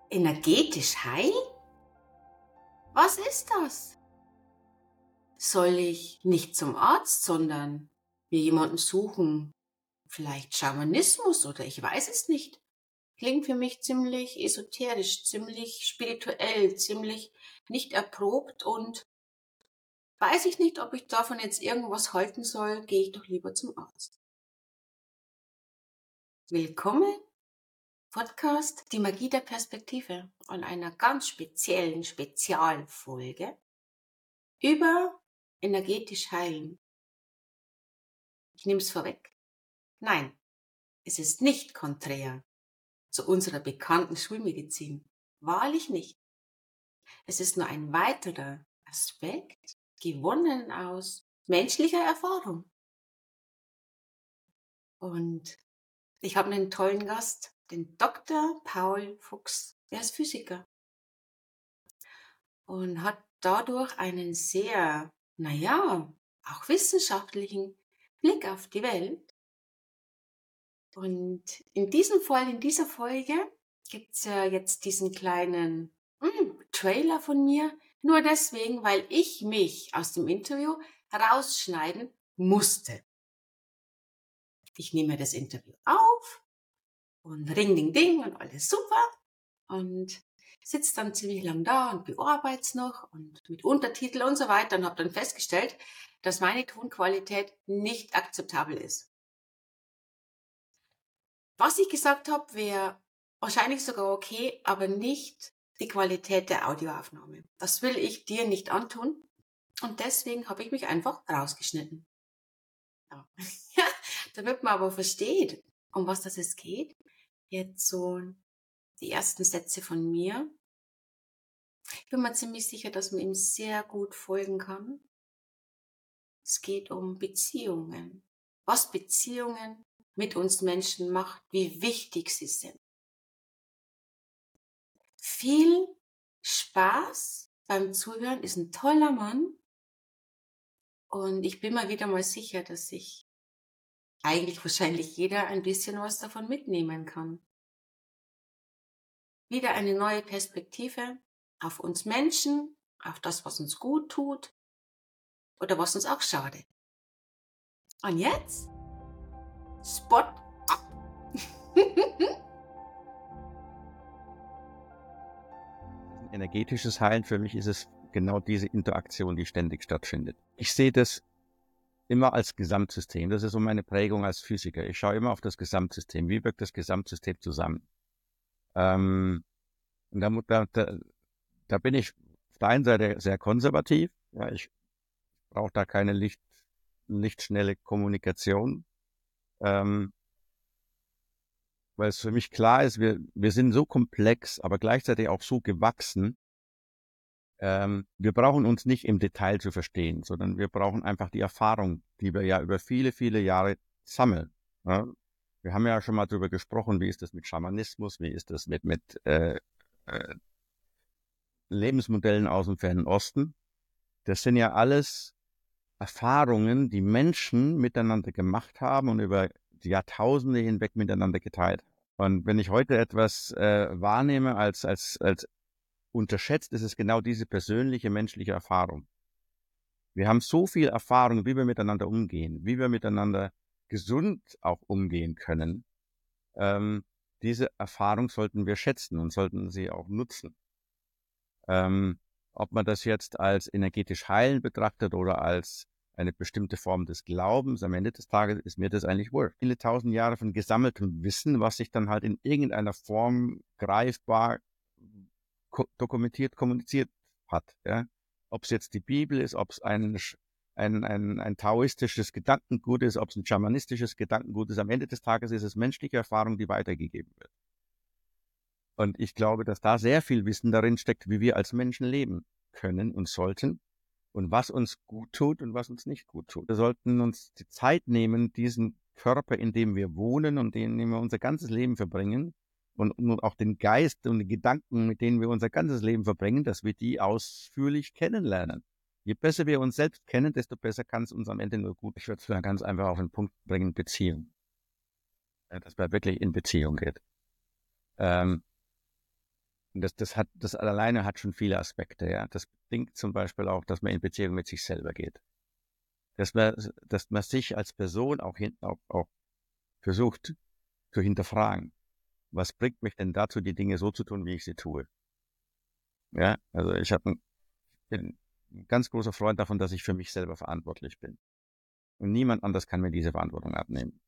Energetisch heilen? Was ist das? Soll ich nicht zum Arzt, sondern mir jemanden suchen? Vielleicht Schamanismus oder ich weiß es nicht. Klingt für mich ziemlich esoterisch, ziemlich spirituell, ziemlich nicht erprobt und weiß ich nicht, ob ich davon jetzt irgendwas halten soll, gehe ich doch lieber zum Arzt. Willkommen, Podcast Die Magie der Perspektive an einer ganz speziellen Spezialfolge über energetisch heilen. Ich nehme es vorweg. Nein, es ist nicht konträr zu unserer bekannten Schulmedizin. Wahrlich nicht. Es ist nur ein weiterer Aspekt, gewonnen aus menschlicher Erfahrung. Und ich habe einen tollen Gast, den Dr. Paul Fuchs. Er ist Physiker und hat dadurch einen sehr, auch wissenschaftlichen Blick auf die Welt. Und in dieser Folge gibt's ja jetzt diesen kleinen Trailer von mir, nur deswegen, weil ich mich aus dem Interview herausschneiden musste. Ich nehme das Interview auf und ring, ding, ding und alles super und sitze dann ziemlich lang da und bearbeite es noch und mit Untertitel und so weiter und habe dann festgestellt, dass meine Tonqualität nicht akzeptabel ist. Was ich gesagt habe, wäre wahrscheinlich sogar okay, aber nicht die Qualität der Audioaufnahme. Das will ich dir nicht antun und deswegen habe ich mich einfach rausgeschnitten. Ja. Damit man aber versteht, um was das es geht, jetzt so die ersten Sätze von mir. Ich bin mir ziemlich sicher, dass man ihm sehr gut folgen kann. Es geht um Beziehungen. Was Beziehungen mit uns Menschen macht, wie wichtig sie sind. Viel Spaß beim Zuhören, ist ein toller Mann. Und ich bin mir wieder mal sicher, dass sich eigentlich wahrscheinlich jeder ein bisschen was davon mitnehmen kann. Wieder eine neue Perspektive auf uns Menschen, auf das, was uns gut tut oder was uns auch schadet. Und jetzt Spot ab. Energetisches Heilen, für mich ist es genau diese Interaktion, die ständig stattfindet. Ich sehe das immer als Gesamtsystem. Das ist so meine Prägung als Physiker. Ich schaue immer auf das Gesamtsystem. Wie wirkt das Gesamtsystem zusammen? Und da bin ich auf der einen Seite sehr konservativ. Ja, ich brauche da keine lichtschnelle Kommunikation, weil es für mich klar ist, wir sind so komplex, aber gleichzeitig auch so gewachsen. Wir brauchen uns nicht im Detail zu verstehen, sondern wir brauchen einfach die Erfahrung, die wir ja über viele, viele Jahre sammeln. Ja? Wir haben ja schon mal darüber gesprochen, wie ist das mit Schamanismus, wie ist das mit Lebensmodellen aus dem Fernen Osten. Das sind ja alles Erfahrungen, die Menschen miteinander gemacht haben und über die Jahrtausende hinweg miteinander geteilt. Und wenn ich heute etwas wahrnehme als unterschätzt, ist es genau diese persönliche menschliche Erfahrung. Wir haben so viel Erfahrung, wie wir miteinander umgehen, wie wir miteinander gesund auch umgehen können. Diese Erfahrung sollten wir schätzen und sollten sie auch nutzen. Ob man das jetzt als energetisch heilen betrachtet oder als eine bestimmte Form des Glaubens, am Ende des Tages ist mir das eigentlich wurscht. Viele tausend Jahre von gesammeltem Wissen, was sich dann halt in irgendeiner Form greifbar dokumentiert, kommuniziert hat. Ja? Ob es jetzt die Bibel ist, ob es ein taoistisches Gedankengut ist, ob es ein schamanistisches Gedankengut ist. Am Ende des Tages ist es menschliche Erfahrung, die weitergegeben wird. Und ich glaube, dass da sehr viel Wissen darin steckt, wie wir als Menschen leben können und sollten und was uns gut tut und was uns nicht gut tut. Wir sollten uns die Zeit nehmen, diesen Körper, in dem wir wohnen und in dem wir unser ganzes Leben verbringen und auch den Geist und die Gedanken, mit denen wir unser ganzes Leben verbringen, dass wir die ausführlich kennenlernen. Je besser wir uns selbst kennen, desto besser kann es uns am Ende nur gut. Ich würde es dann ganz einfach auf den Punkt bringen, Beziehung. Ja, dass man wirklich in Beziehung geht. Und das alleine hat schon viele Aspekte, ja. Das bedingt zum Beispiel auch, dass man in Beziehung mit sich selber geht. Dass man sich als Person auch versucht zu hinterfragen. Was bringt mich denn dazu, die Dinge so zu tun, wie ich sie tue? Ja, also bin ein ganz großer Freund davon, dass ich für mich selber verantwortlich bin. Und niemand anders kann mir diese Verantwortung abnehmen.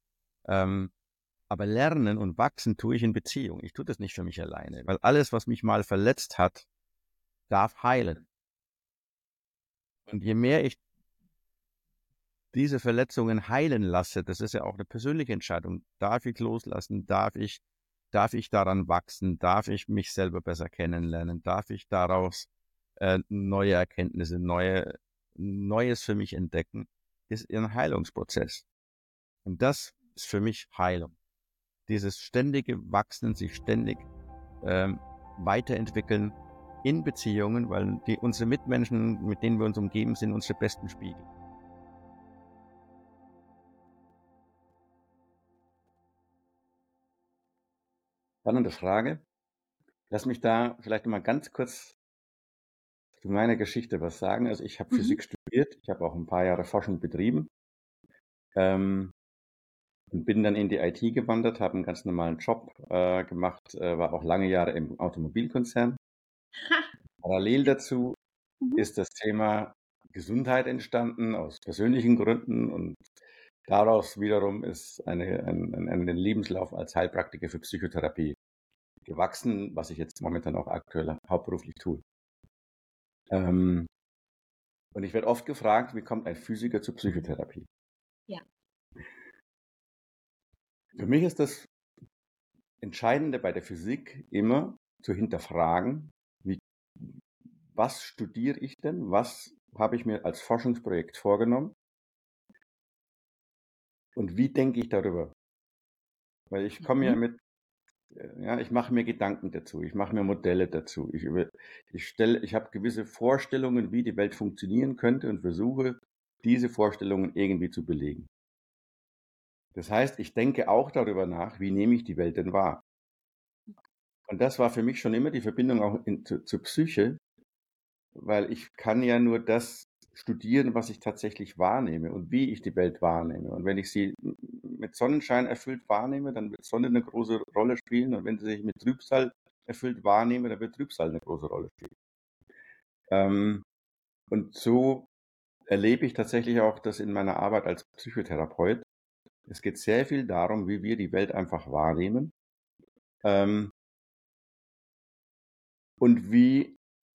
Aber lernen und wachsen tue ich in Beziehung. Ich tue das nicht für mich alleine, weil alles, was mich mal verletzt hat, darf heilen. Und je mehr ich diese Verletzungen heilen lasse, das ist ja auch eine persönliche Entscheidung. Darf ich loslassen? Darf ich daran wachsen? Darf ich mich selber besser kennenlernen? Darf ich daraus neue Erkenntnisse, Neues für mich entdecken? Ist ein Heilungsprozess. Und das ist für mich Heilung. Dieses ständige Wachsen, sich ständig weiterentwickeln in Beziehungen, weil unsere Mitmenschen, mit denen wir uns umgeben, sind unsere besten Spiegel. Spannende Frage. Lass mich da vielleicht noch mal ganz kurz zu meiner Geschichte was sagen. Also ich habe Physik studiert, ich habe auch ein paar Jahre Forschung betrieben und bin dann in die IT gewandert, habe einen ganz normalen Job gemacht, war auch lange Jahre im Automobilkonzern. Parallel dazu ist das Thema Gesundheit entstanden, aus persönlichen Gründen, und daraus wiederum ist ein Lebenslauf als Heilpraktiker für Psychotherapie gewachsen, was ich jetzt momentan auch aktuell hauptberuflich tue. Und ich werde oft gefragt, wie kommt ein Physiker zur Psychotherapie? Ja. Für mich ist das Entscheidende bei der Physik immer zu hinterfragen, was studiere ich denn, was habe ich mir als Forschungsprojekt vorgenommen und wie denke ich darüber? Weil ich komme ja ich mache mir Gedanken dazu, ich mache mir Modelle dazu, ich habe gewisse Vorstellungen, wie die Welt funktionieren könnte und versuche, diese Vorstellungen irgendwie zu belegen. Das heißt, ich denke auch darüber nach, wie nehme ich die Welt denn wahr? Und das war für mich schon immer die Verbindung auch zur Psyche, weil ich kann ja nur das studieren, was ich tatsächlich wahrnehme und wie ich die Welt wahrnehme. Und wenn ich sie mit Sonnenschein erfüllt wahrnehme, dann wird Sonne eine große Rolle spielen. Und wenn sie sich mit Trübsal erfüllt wahrnehme, dann wird Trübsal eine große Rolle spielen. Und so erlebe ich tatsächlich auch das in meiner Arbeit als Psychotherapeut. Es geht sehr viel darum, wie wir die Welt einfach wahrnehmen. Und wie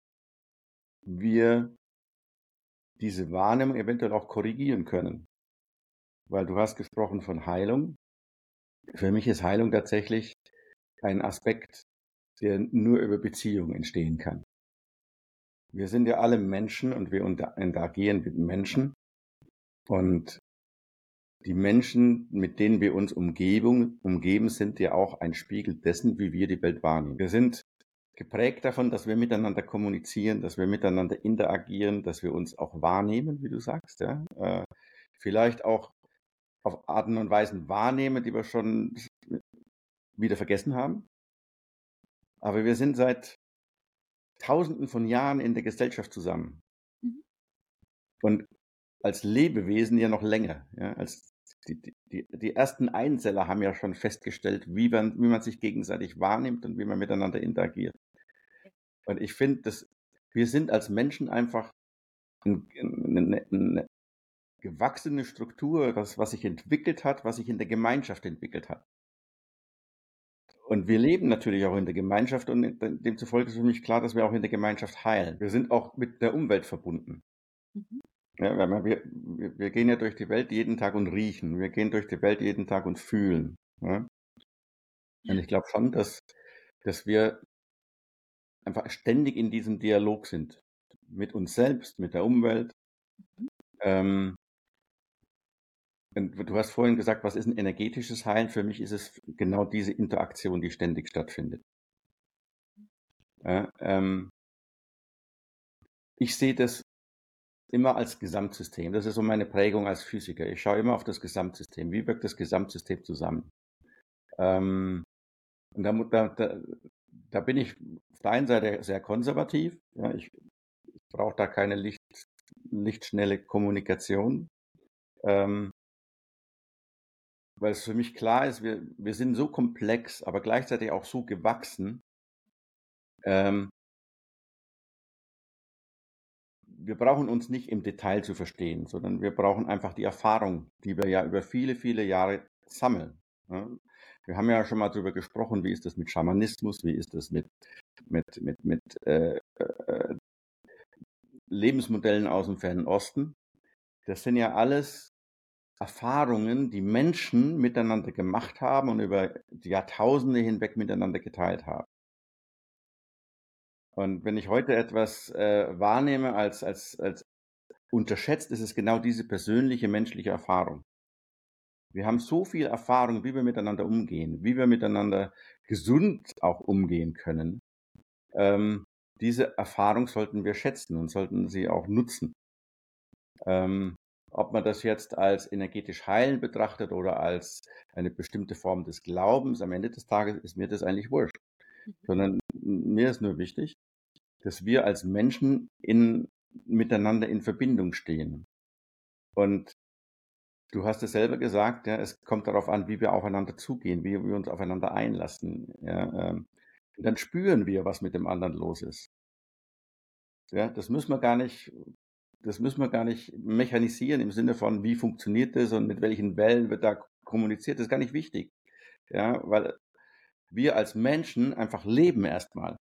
wir diese Wahrnehmung eventuell auch korrigieren können. Weil du hast gesprochen von Heilung. Für mich ist Heilung tatsächlich ein Aspekt, der nur über Beziehung entstehen kann. Wir sind ja alle Menschen und wir interagieren mit Menschen. Und die Menschen, mit denen wir uns umgeben, sind ja auch ein Spiegel dessen, wie wir die Welt wahrnehmen. Wir sind geprägt davon, dass wir miteinander kommunizieren, dass wir miteinander interagieren, dass wir uns auch wahrnehmen, wie du sagst. Ja? Vielleicht auch auf Arten und Weisen wahrnehmen, die wir schon wieder vergessen haben. Aber wir sind seit Tausenden von Jahren in der Gesellschaft zusammen. Und als Lebewesen ja noch länger. Ja? Die ersten Einzeller haben ja schon festgestellt, wie man sich gegenseitig wahrnimmt und wie man miteinander interagiert. Und ich finde, wir sind als Menschen einfach eine gewachsene Struktur, was sich entwickelt hat, was sich in der Gemeinschaft entwickelt hat. Und wir leben natürlich auch in der Gemeinschaft und demzufolge ist für mich klar, dass wir auch in der Gemeinschaft heilen. Wir sind auch mit der Umwelt verbunden. Ja, wir gehen ja durch die Welt jeden Tag und riechen. Wir gehen durch die Welt jeden Tag und fühlen. Ja? Und ich glaube schon, dass wir einfach ständig in diesem Dialog sind. Mit uns selbst, mit der Umwelt. Und du hast vorhin gesagt, was ist ein energetisches Heilen? Für mich ist es genau diese Interaktion, die ständig stattfindet. Ja, ich sehe das immer als Gesamtsystem. Das ist so meine Prägung als Physiker. Ich schaue immer auf das Gesamtsystem. Wie wirkt das Gesamtsystem zusammen? Und da Da bin ich auf der einen Seite sehr konservativ. Ja, ich brauche da keine lichtschnelle Kommunikation, ähm, weil es für mich klar ist, wir sind so komplex, aber gleichzeitig auch so gewachsen. Ähm, Wir brauchen uns nicht im Detail zu verstehen, sondern wir brauchen einfach die Erfahrung, die wir ja über viele, viele Jahre sammeln. Ja. Wir haben ja schon mal darüber gesprochen, wie ist das mit Schamanismus, wie ist das mit Lebensmodellen aus dem Fernen Osten. Das sind ja alles Erfahrungen, die Menschen miteinander gemacht haben und über die Jahrtausende hinweg miteinander geteilt haben. Und wenn ich heute etwas wahrnehme als unterschätzt, ist es genau diese persönliche menschliche Erfahrung. Wir haben so viel Erfahrung, wie wir miteinander umgehen, wie wir miteinander gesund auch umgehen können. Diese Erfahrung sollten wir schätzen und sollten sie auch nutzen. Ob man das jetzt als energetisch heilend betrachtet oder als eine bestimmte Form des Glaubens, am Ende des Tages ist mir das eigentlich wurscht. Sondern mir ist nur wichtig, dass wir als Menschen miteinander in Verbindung stehen. Und du hast es selber gesagt, ja, es kommt darauf an, wie wir aufeinander zugehen, wie wir uns aufeinander einlassen. Ja, und dann spüren wir, was mit dem anderen los ist. Ja, das müssen wir gar nicht mechanisieren im Sinne von, wie funktioniert das und mit welchen Wellen wird da kommuniziert. Das ist gar nicht wichtig. Ja, weil wir als Menschen einfach leben erstmal.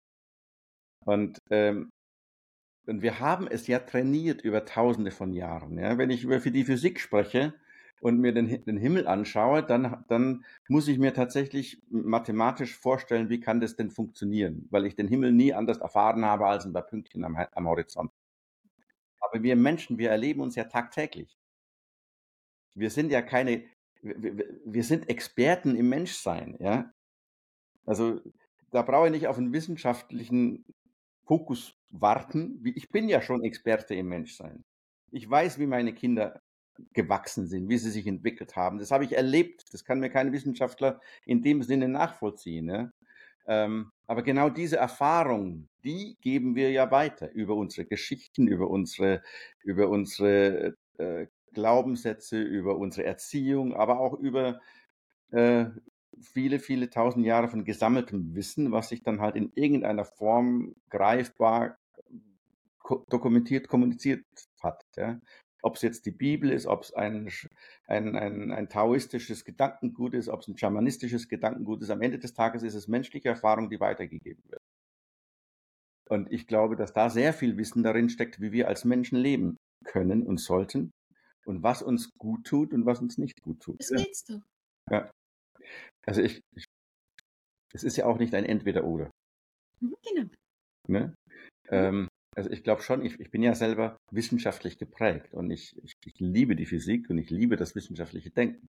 Und wir haben es ja trainiert über Tausende von Jahren. Ja? Wenn ich über die Physik spreche und mir den Himmel anschaue, dann muss ich mir tatsächlich mathematisch vorstellen, wie kann das denn funktionieren, weil ich den Himmel nie anders erfahren habe als ein paar Pünktchen am Horizont. Aber wir Menschen, wir erleben uns ja tagtäglich. Wir sind ja wir sind Experten im Menschsein. Ja? Also da brauche ich nicht auf einen wissenschaftlichen Fokus warten. Ich bin ja schon Experte im Menschsein. Ich weiß, wie meine Kinder gewachsen sind, wie sie sich entwickelt haben. Das habe ich erlebt. Das kann mir kein Wissenschaftler in dem Sinne nachvollziehen. Ne? Aber genau diese Erfahrung, die geben wir ja weiter über unsere Geschichten, über unsere Glaubenssätze, über unsere Erziehung, aber auch über äh, viele, viele tausend Jahre von gesammeltem Wissen, was sich dann halt in irgendeiner Form greifbar dokumentiert, kommuniziert hat. Ja. Ob es jetzt die Bibel ist, ob es ein taoistisches Gedankengut ist, ob es ein schamanistisches Gedankengut ist. Am Ende des Tages ist es menschliche Erfahrung, die weitergegeben wird. Und ich glaube, dass da sehr viel Wissen darin steckt, wie wir als Menschen leben können und sollten und was uns gut tut und was uns nicht gut tut. Das willst du. Ja. Also es ist ja auch nicht ein Entweder-Oder. Genau. Ne? Also ich glaube schon, ich bin ja selber wissenschaftlich geprägt und ich liebe die Physik und ich liebe das wissenschaftliche Denken.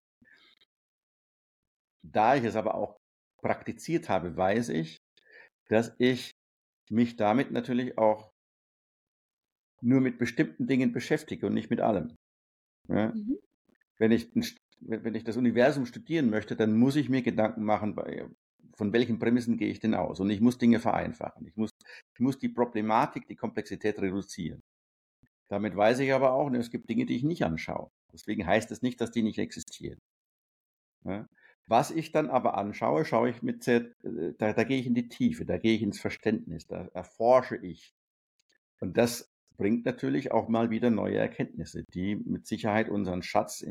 Da ich es aber auch praktiziert habe, weiß ich, dass ich mich damit natürlich auch nur mit bestimmten Dingen beschäftige und nicht mit allem. Ja? Mhm. Wenn ich das Universum studieren möchte, dann muss ich mir Gedanken machen, von welchen Prämissen gehe ich denn aus? Und ich muss Dinge vereinfachen. Ich muss die Problematik, die Komplexität reduzieren. Damit weiß ich aber auch, es gibt Dinge, die ich nicht anschaue. Deswegen heißt es nicht, dass die nicht existieren. Ja? Was ich dann aber anschaue, schaue ich da gehe ich in die Tiefe, da gehe ich ins Verständnis, da erforsche ich. Und das bringt natürlich auch mal wieder neue Erkenntnisse, die mit Sicherheit unseren Schatz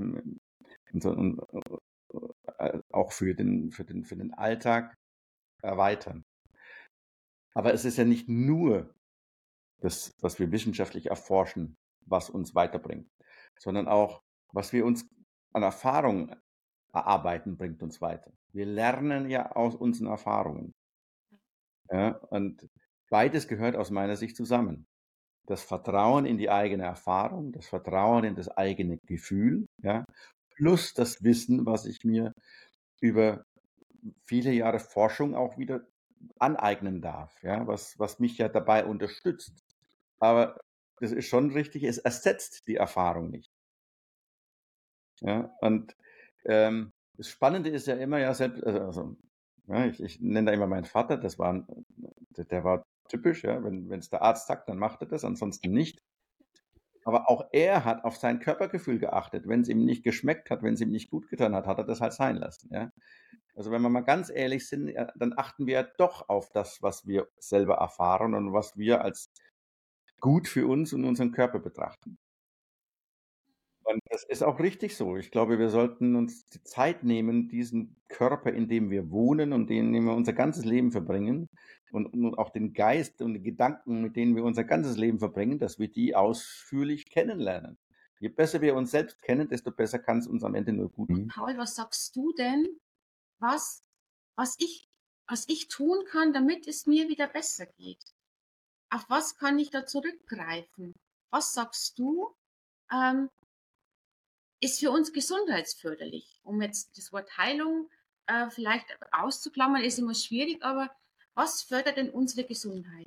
auch für den Alltag erweitern. Aber es ist ja nicht nur das, was wir wissenschaftlich erforschen, was uns weiterbringt, sondern auch, was wir uns an Erfahrung erarbeiten, bringt uns weiter. Wir lernen ja aus unseren Erfahrungen. Ja, und beides gehört aus meiner Sicht zusammen. Das Vertrauen in die eigene Erfahrung, das Vertrauen in das eigene Gefühl, ja, plus das Wissen, was ich mir über viele Jahre Forschung auch wieder aneignen darf, ja, was mich ja dabei unterstützt. Aber das ist schon richtig, es ersetzt die Erfahrung nicht. Ja, und das Spannende ist ja immer ja selbst, also Ja, ich nenne da immer meinen Vater, der war typisch, ja, wenn es der Arzt sagt, dann macht er das, ansonsten nicht. Aber auch er hat auf sein Körpergefühl geachtet. Wenn es ihm nicht geschmeckt hat, wenn es ihm nicht gut getan hat, hat er das halt sein lassen, ja. Also wenn wir mal ganz ehrlich sind, ja, dann achten wir ja doch auf das, was wir selber erfahren und was wir als gut für uns und unseren Körper betrachten. Und das ist auch richtig so. Ich glaube, wir sollten uns die Zeit nehmen, diesen Körper, in dem wir wohnen und in dem wir unser ganzes Leben verbringen und auch den Geist und die Gedanken, mit denen wir unser ganzes Leben verbringen, dass wir die ausführlich kennenlernen. Je besser wir uns selbst kennen, desto besser kann es uns am Ende nur gut gehen. Paul, was sagst du denn, was, was ich, was ich tun kann, damit es mir wieder besser geht? Auf was kann ich da zurückgreifen? Was sagst du, ähm, ist für uns gesundheitsförderlich? Um jetzt das Wort Heilung vielleicht auszuklammern, ist immer schwierig, aber was fördert denn unsere Gesundheit?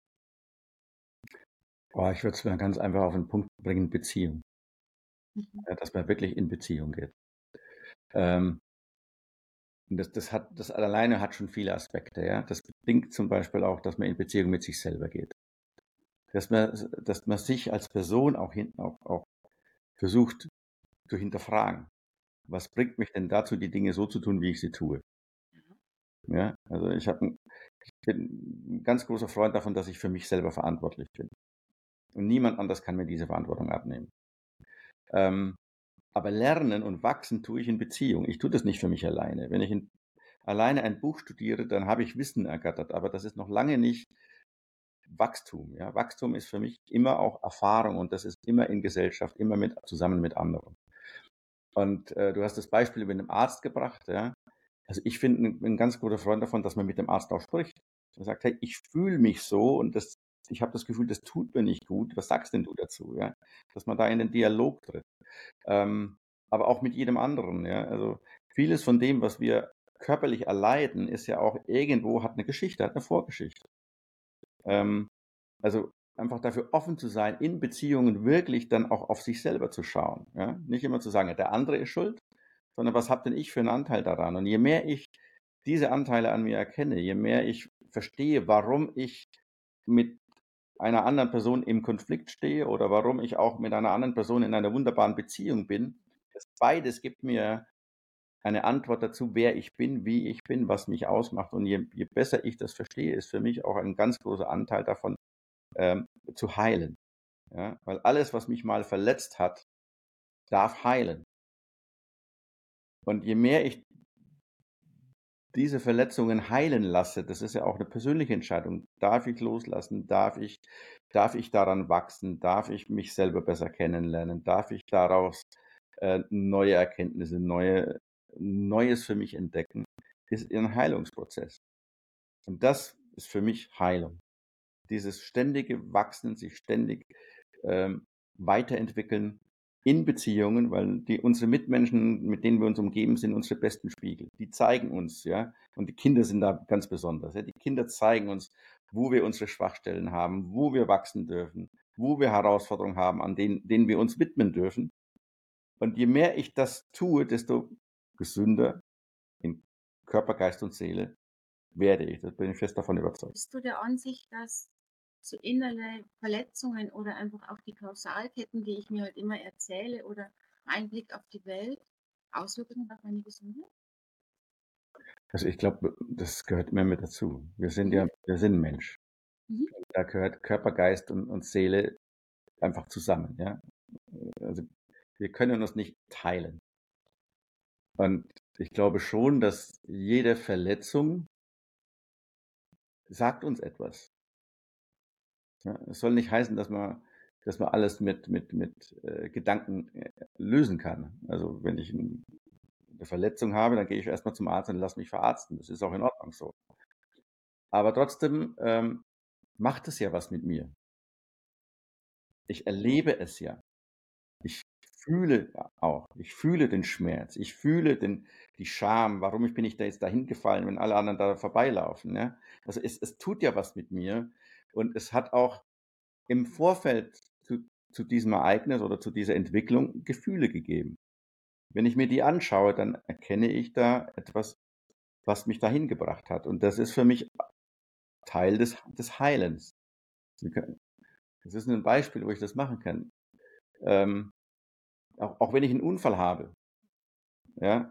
Ich würde es mal ganz einfach auf den Punkt bringen, Beziehung. Mhm. Ja, dass man wirklich in Beziehung geht. Ähm, und das alleine hat schon viele Aspekte, ja. Das bedingt zum Beispiel auch, dass man in Beziehung mit sich selber geht. Dass man sich als Person auch hinten auch versucht zu hinterfragen. Was bringt mich denn dazu, die Dinge so zu tun, wie ich sie tue? Ja, also ich bin ein ganz großer Freund davon, dass ich für mich selber verantwortlich bin. Und niemand anders kann mir diese Verantwortung abnehmen. Ähm, aber lernen und wachsen tue ich in Beziehung. Ich tue das nicht für mich alleine. Wenn ich alleine ein Buch studiere, dann habe ich Wissen ergattert, aber das ist noch lange nicht Wachstum. Ja? Wachstum ist für mich immer auch Erfahrung und das ist immer in Gesellschaft, immer zusammen mit anderen. Und du hast das Beispiel mit einem Arzt gebracht. Ja? Also ich bin ein ganz guter Freund davon, dass man mit dem Arzt auch spricht. Er sagt, hey, ich fühle mich so und ich habe das Gefühl, das tut mir nicht gut. Was sagst denn du dazu? Ja? Dass man da in den Dialog tritt. Aber auch mit jedem anderen. Ja? Also vieles von dem, was wir körperlich erleiden, ist ja auch irgendwo, hat eine Geschichte, hat eine Vorgeschichte. Also einfach dafür offen zu sein, in Beziehungen wirklich dann auch auf sich selber zu schauen. Ja? Nicht immer zu sagen, ja, der andere ist schuld, sondern was habe denn ich für einen Anteil daran? Und je mehr ich diese Anteile an mir erkenne, je mehr ich verstehe, warum ich mit einer anderen Person im Konflikt stehe oder warum ich auch mit einer anderen Person in einer wunderbaren Beziehung bin, das beides gibt mir eine Antwort dazu, wer ich bin, wie ich bin, was mich ausmacht. Und je besser ich das verstehe, ist für mich auch ein ganz großer Anteil davon, zu heilen. Ja? Weil alles, was mich mal verletzt hat, darf heilen. Und je mehr ich diese Verletzungen heilen lasse, das ist ja auch eine persönliche Entscheidung. Darf ich loslassen? Darf ich daran wachsen? Darf ich mich selber besser kennenlernen? Darf ich daraus neue Erkenntnisse, Neues für mich entdecken? Ist ein Heilungsprozess. Und das ist für mich Heilung. Dieses ständige Wachsen, sich ständig ähm, weiterentwickeln in Beziehungen, weil unsere Mitmenschen, mit denen wir uns umgeben, sind unsere besten Spiegel. Die zeigen uns, ja, und die Kinder sind da ganz besonders. Ja? Die Kinder zeigen uns, wo wir unsere Schwachstellen haben, wo wir wachsen dürfen, wo wir Herausforderungen haben, an denen wir uns widmen dürfen. Und je mehr ich das tue, desto gesünder in Körper, Geist und Seele werde ich. Das bin ich fest davon überzeugt. Bist du der Ansicht, dass so innere Verletzungen oder einfach auch die Kausalketten, die ich mir halt immer erzähle oder mein Blick auf die Welt Auswirkungen auf meine Gesundheit? Also ich glaube, das gehört immer mit dazu. Wir sind Mhm. Mensch. Mhm. Da gehört Körper, Geist und Seele einfach zusammen, ja. Also wir können uns nicht teilen. Und ich glaube schon, dass jede Verletzung sagt uns etwas. Ja, es soll nicht heißen, dass man alles mit Gedanken lösen kann. Also wenn ich eine Verletzung habe, dann gehe ich erstmal zum Arzt und lasse mich verarzten. Das ist auch in Ordnung so. Aber trotzdem macht es ja was mit mir. Ich erlebe es ja. Ich fühle auch. Ich fühle den Schmerz. Ich fühle die Scham. Warum bin ich da jetzt dahin gefallen, wenn alle anderen da vorbeilaufen? Ja? Also es tut ja was mit mir. Und es hat auch im Vorfeld zu diesem Ereignis oder zu dieser Entwicklung Gefühle gegeben. Wenn ich mir die anschaue, dann erkenne ich da etwas was mich dahin gebracht hat. Und das ist für mich Teil des Heilens. Das ist ein Beispiel, wo ich das machen kann. Auch wenn ich einen Unfall habe. Ja,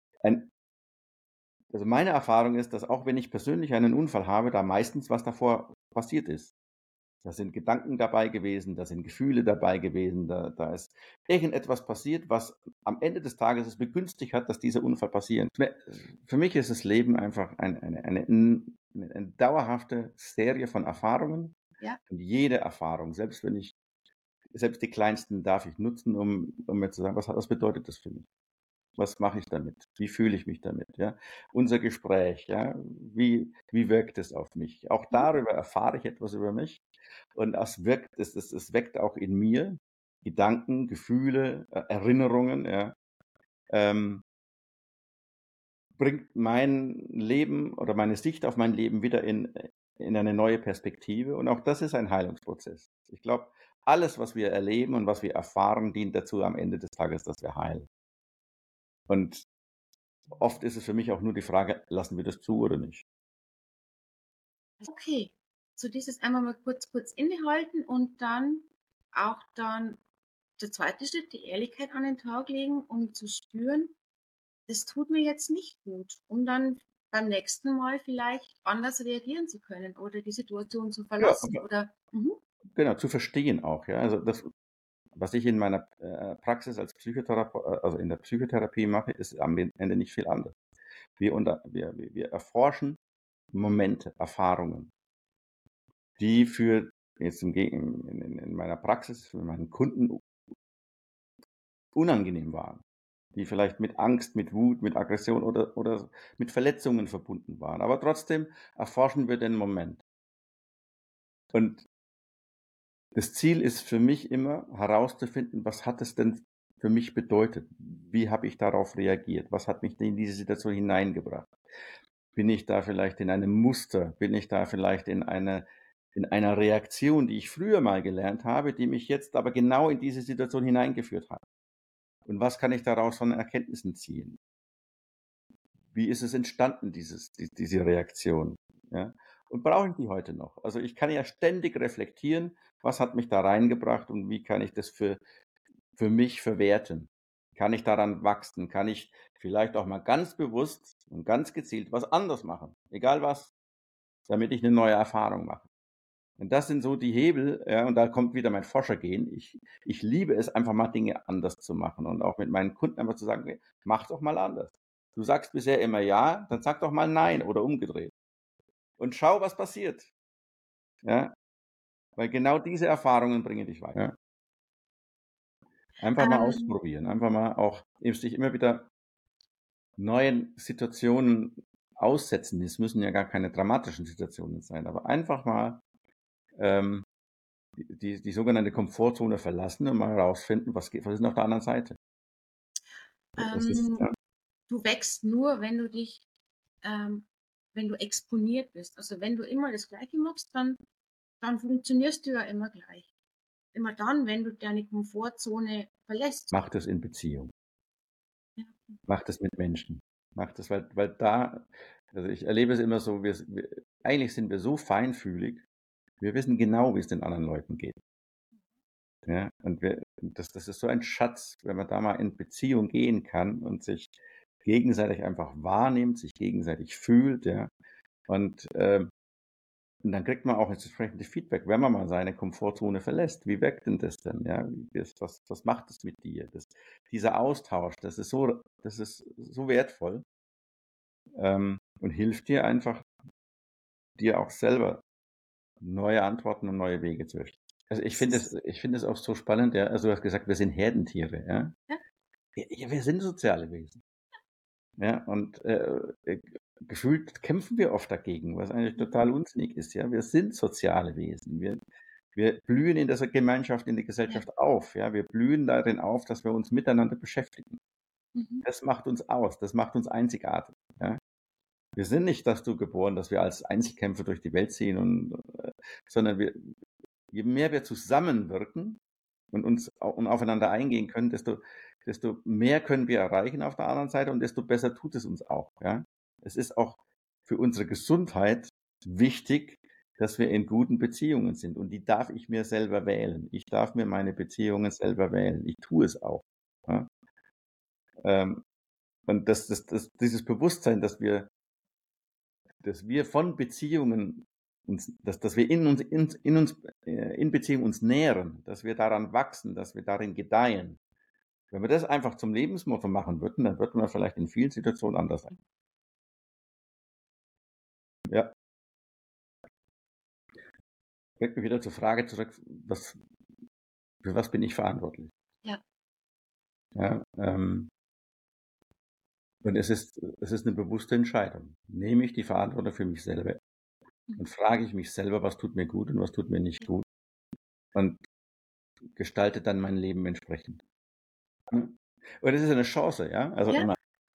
also meine Erfahrung ist, dass auch wenn ich persönlich einen Unfall habe, da meistens was davor passiert ist. Da sind Gedanken dabei gewesen, da sind Gefühle dabei gewesen, da ist irgendetwas passiert, was am Ende des Tages es begünstigt hat, dass dieser Unfall passiert. Für mich ist das Leben einfach eine dauerhafte Serie von Erfahrungen. Ja. Und jede Erfahrung, selbst die kleinsten, darf ich nutzen, um mir zu sagen, was bedeutet das für mich? Was mache ich damit? Wie fühle ich mich damit? Ja? Unser Gespräch, ja? Wie wirkt es auf mich? Auch darüber erfahre ich etwas über mich. Und es weckt auch in mir Gedanken, Gefühle, Erinnerungen, ja? Bringt mein Leben oder meine Sicht auf mein Leben wieder in eine neue Perspektive. Und auch das ist ein Heilungsprozess. Ich glaube, alles, was wir erleben und was wir erfahren, dient dazu am Ende des Tages, dass wir heilen. Und oft ist es für mich auch nur die Frage, lassen wir das zu oder nicht? Okay, so dieses einmal mal kurz innehalten und dann auch dann der zweite Schritt, die Ehrlichkeit an den Tag legen, um zu spüren, das tut mir jetzt nicht gut, um dann beim nächsten Mal vielleicht anders reagieren zu können oder die Situation zu Ja, verlassen oder genau, zu verstehen auch. Ja? Also das, was ich in meiner Praxis als Psychotherapeut, also in der Psychotherapie mache, ist am Ende nicht viel anders. Wir erforschen Momente, Erfahrungen, die für jetzt in meiner Praxis, für meinen Kunden unangenehm waren, die vielleicht mit Angst, mit Wut, mit Aggression oder mit Verletzungen verbunden waren. Aber trotzdem erforschen wir den Moment. Und das Ziel ist für mich immer herauszufinden, was hat es denn für mich bedeutet? Wie habe ich darauf reagiert? Was hat mich denn in diese Situation hineingebracht? Bin ich da vielleicht in einem Muster? Bin ich da vielleicht in einer Reaktion, die ich früher mal gelernt habe, die mich jetzt aber genau in diese Situation hineingeführt hat? Und was kann ich daraus von Erkenntnissen ziehen? Wie ist es entstanden, diese Reaktion? Ja? Und brauche ich die heute noch? Also ich kann ja ständig reflektieren, was hat mich da reingebracht und wie kann ich das für mich verwerten? Kann ich daran wachsen? Kann ich vielleicht auch mal ganz bewusst und ganz gezielt was anders machen? Egal was, damit ich eine neue Erfahrung mache. Und das sind so die Hebel, ja, und da kommt wieder mein Forschergehen. Ich liebe es, einfach mal Dinge anders zu machen und auch mit meinen Kunden einfach zu sagen, nee, mach doch mal anders. Du sagst bisher immer ja, dann sag doch mal nein oder umgedreht. Und schau, was passiert. Ja, weil genau diese Erfahrungen bringen dich weiter. Ja. Einfach mal ausprobieren, einfach mal auch sich immer wieder neuen Situationen aussetzen. Es müssen ja gar keine dramatischen Situationen sein, aber einfach mal die sogenannte Komfortzone verlassen und mal herausfinden, was ist auf der anderen Seite. Ja. Du wächst nur, wenn du dich, wenn du exponiert bist. Also wenn du immer das Gleiche machst, dann funktionierst du ja immer gleich. Immer dann, wenn du deine Komfortzone verlässt. Mach das in Beziehung. Ja. Mach das mit Menschen. Mach das, weil da, also ich erlebe es immer so, eigentlich sind wir so feinfühlig, wir wissen genau, wie es den anderen Leuten geht. Ja, und das ist so ein Schatz, wenn man da mal in Beziehung gehen kann und sich gegenseitig einfach wahrnimmt, sich gegenseitig fühlt, ja. Und dann kriegt man auch entsprechende Feedback, wenn man mal seine Komfortzone verlässt. Wie wirkt denn das denn? Ja, was macht es mit dir? Dieser Austausch, das ist so wertvoll und hilft dir einfach, dir auch selber neue Antworten und neue Wege zu erstellen. Also ich finde es auch so spannend, ja. Also du hast gesagt, wir sind Herdentiere, ja. Ja, wir sind soziale Wesen. Ja, und gefühlt kämpfen wir oft dagegen, was eigentlich total unsinnig ist, ja. Wir sind soziale Wesen. Wir blühen in der Gemeinschaft, in der Gesellschaft auf, ja. Wir blühen darin auf, dass wir uns miteinander beschäftigen. Das macht uns aus, das macht uns einzigartig, ja. Wir sind nicht dazu geboren, dass wir als Einzelkämpfer durch die Welt ziehen sondern je mehr wir zusammenwirken und aufeinander eingehen können, desto mehr können wir erreichen auf der anderen Seite und desto besser tut es uns auch. Ja? Es ist auch für unsere Gesundheit wichtig, dass wir in guten Beziehungen sind. Und die darf ich mir selber wählen. Ich darf mir meine Beziehungen selber wählen. Ich tue es auch. Ja? Und dieses Bewusstsein, dass wir von Beziehungen dass wir in Beziehung uns nähren, dass wir daran wachsen, dass wir darin gedeihen. Wenn wir das einfach zum Lebensmotto machen würden, dann würden wir vielleicht in vielen Situationen anders sein. Ja. Bringt mich wieder zur Frage zurück, für was bin ich verantwortlich? Ja. Ja, und es ist eine bewusste Entscheidung. Nehme ich die Verantwortung für mich selber und frage ich mich selber, was tut mir gut und was tut mir nicht gut, und gestalte dann mein Leben entsprechend. Und es ist eine Chance, ja. Also Ja.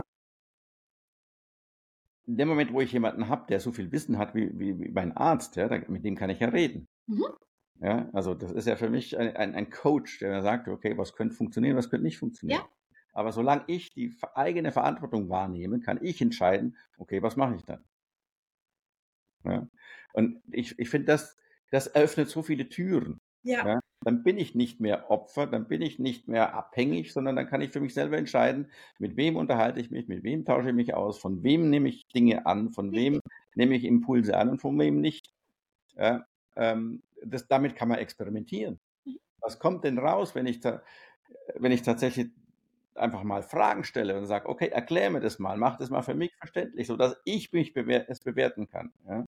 in dem Moment, wo ich jemanden habe, der so viel Wissen hat wie mein Arzt, ja, mit dem kann ich ja reden. Ja, also das ist ja für mich ein Coach, der mir sagt, okay, was könnte funktionieren, was könnte nicht funktionieren. Ja. Aber solange ich die eigene Verantwortung wahrnehme, kann ich entscheiden, okay, was mache ich dann? Ja? Und ich finde, das eröffnet so viele Türen. Ja. Ja? Dann bin ich nicht mehr Opfer, dann bin ich nicht mehr abhängig, sondern dann kann ich für mich selber entscheiden, mit wem unterhalte ich mich, mit wem tausche ich mich aus, von wem nehme ich Dinge an, von wem nehme ich Impulse an und von wem nicht. Ja? Damit kann man experimentieren. Was kommt denn raus, wenn ich tatsächlich einfach mal Fragen stelle und sage, okay, erklär mir das mal, mach das mal für mich verständlich, sodass ich es bewerten kann. Ja?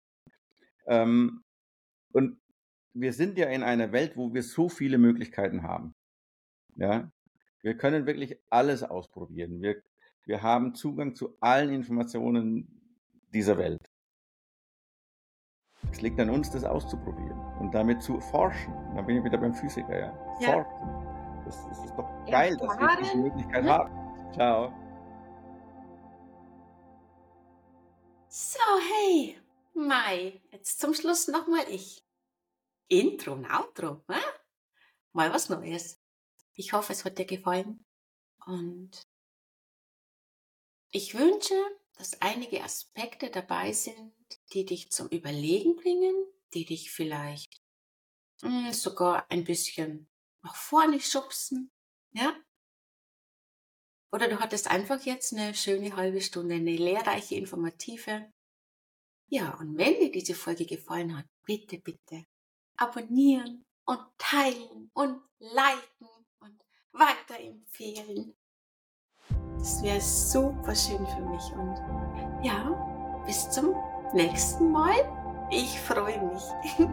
Und wir sind ja in einer Welt, wo wir so viele Möglichkeiten haben. Ja? Wir können wirklich alles ausprobieren. Wir haben Zugang zu allen Informationen dieser Welt. Es liegt an uns, das auszuprobieren und damit zu forschen. Da bin ich wieder beim Physiker, ja. Forschen. Das ist doch geil, dass wir diese Möglichkeit haben. Ciao. So, hey, Mai, jetzt zum Schluss nochmal ich. Intro und Outro, ne? Mal was Neues. Ich hoffe, es hat dir gefallen. Und ich wünsche, dass einige Aspekte dabei sind, die dich zum Überlegen bringen, die dich vielleicht sogar ein bisschen nach vorne schubsen, ja? Oder du hattest einfach jetzt eine schöne halbe Stunde, eine lehrreiche, informative. Ja, und wenn dir diese Folge gefallen hat, bitte, bitte abonnieren und teilen und liken und weiterempfehlen. Das wäre super schön für mich. Und ja, bis zum nächsten Mal. Ich freue mich.